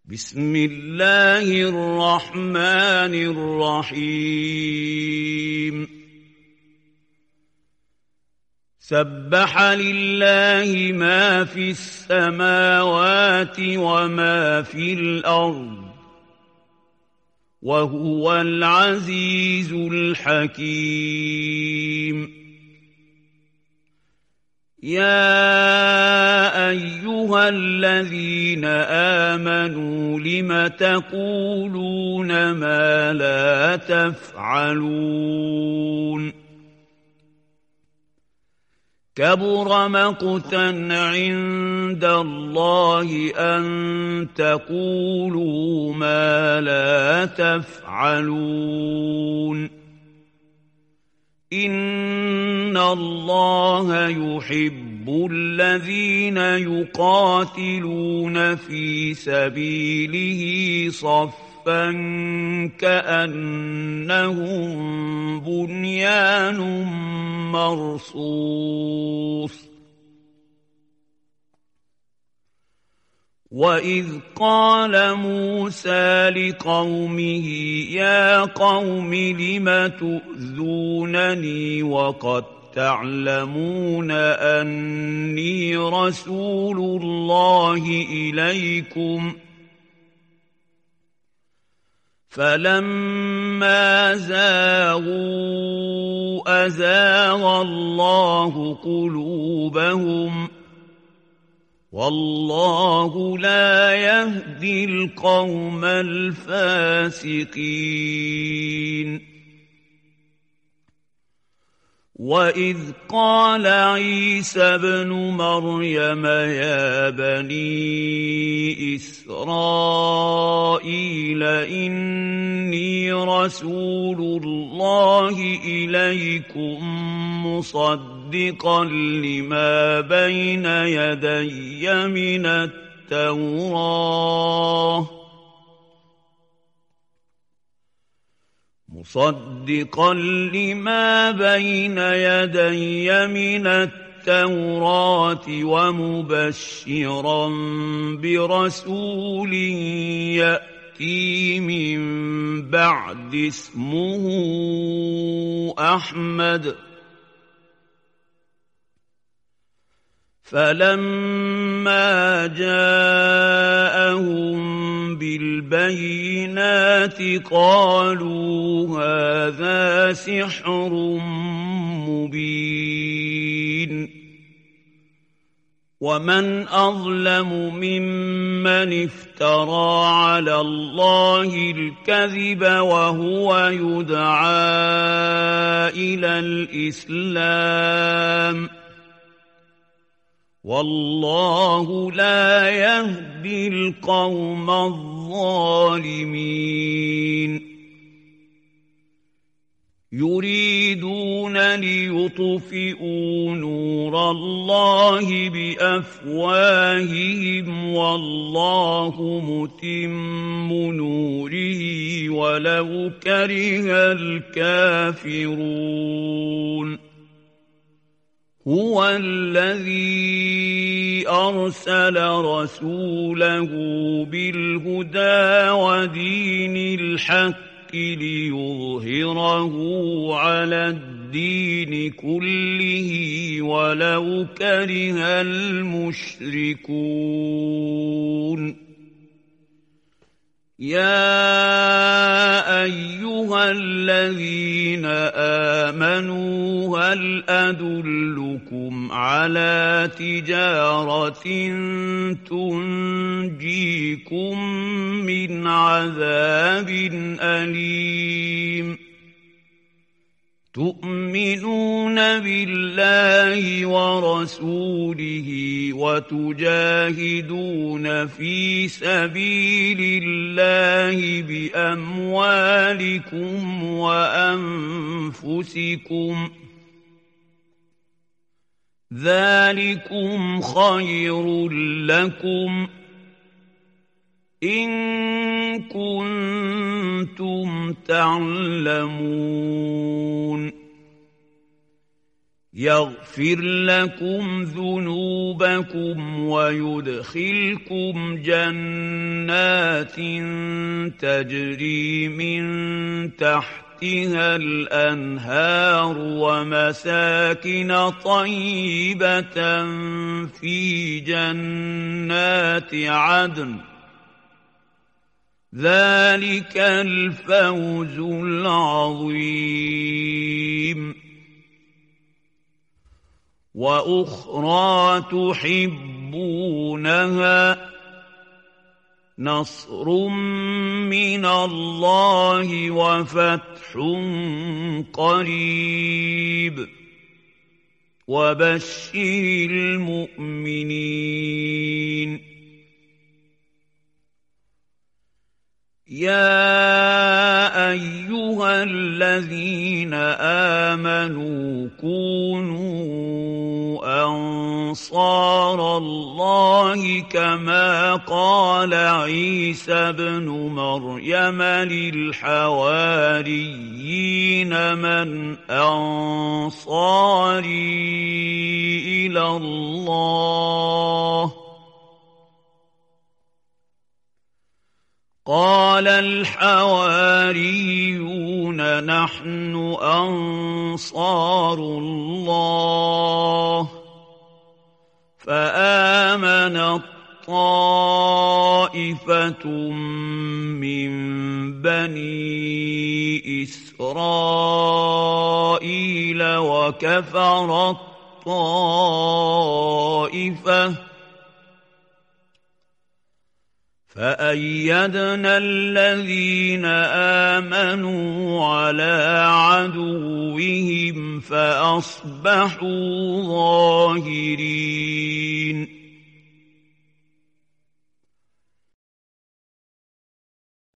بسم الله الرحمن الرحيم سبح لله ما في السماوات وما في الأرض وهو العزيز الحكيم يا أيها الذين آمنوا لم تقولون ما لا تفعلون كبر مقتا عند الله أن تقولوا ما لا تفعلون إن الله يحب الذين يقاتلون في سبيله صفا كأنهم بنيان مرصوص وَإِذْ قَالَ مُوسَىٰ لِقَوْمِهِ يَا قَوْمِ لِمَ تُؤْذُونَنِي وَقَدْ تَعْلَمُونَ أَنِّي رَسُولُ اللَّهِ إِلَيْكُمْ فَلَمَّا زَاغُوا أَزَاغَ اللَّهُ قُلُوبَهُمْ والله لا يهدي القوم الفاسقين وإذ قال عيسى ابن مريم يا بني إسرائيل إني رسول الله إليكم مصدقا لما بين يدي من التوراة مصدقا لما بين يدي من التوراة ومبشرا برسول يأتي من بعد اسمه أحمد فلما جاءهم بالبينات قالوا هذا سحر مبين ومن أظلم ممن افترى على الله الكذب وهو يدعى إلى الإسلام والله لا يهدي القوم الظالمين يريدون ليطفئوا نور الله بأفواههم والله متم نوره ولو كره الكافرون هو الذي أرسل رسوله بالهدى ودين الحق ليظهره على الدين كله ولو كره المشركون يا أيها الذين آمنوا هل أدلكم على تجارة تنجيكم من عذاب أليم تؤمنون بالله ورسوله وتجاهدون في سبيل الله بأموالكم وأنفسكم ذلكم خير لكم إن كنتم تعلمون يغفر لكم ذنوبكم ويدخلكم جنات تجري من تحتها الأنهار ومساكن طيبة في جنات عدن ذلك الفوز العظيم وأخرى تحبونها نصر من الله وفتح قريب وبشر المؤمنين يا أيها الذين آمنوا كونوا أنصار الله كما قال عيسى ابن مريم للحواريين من أنصاري إلى الله قال الحواريون نحن أنصار الله فآمنت طائفة من بني إسرائيل وكفرت طائفة فأيدنا الذين آمنوا على عدوهم فأصبحوا ظاهرين